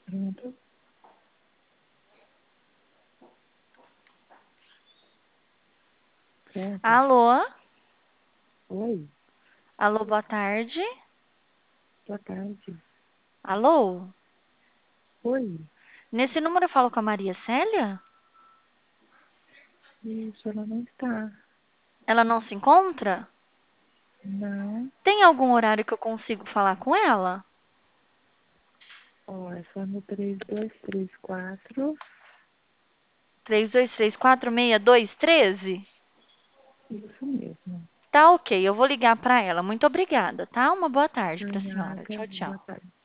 Pronto. Pronto. Alô? Oi. Alô, boa tarde. Boa tarde. Alô? Oi. Nesse número eu falo com a Maria Célia? Isso, ela não está. Ela não se encontra? Não. Tem algum horário que eu consigo falar com ela? Ó, é só no 3234. 32346213? Isso mesmo. Tá ok, eu vou ligar para ela. Muito obrigada, tá? Uma boa tarde Por para a senhora. nada. Tchau, Boa tchau. tarde.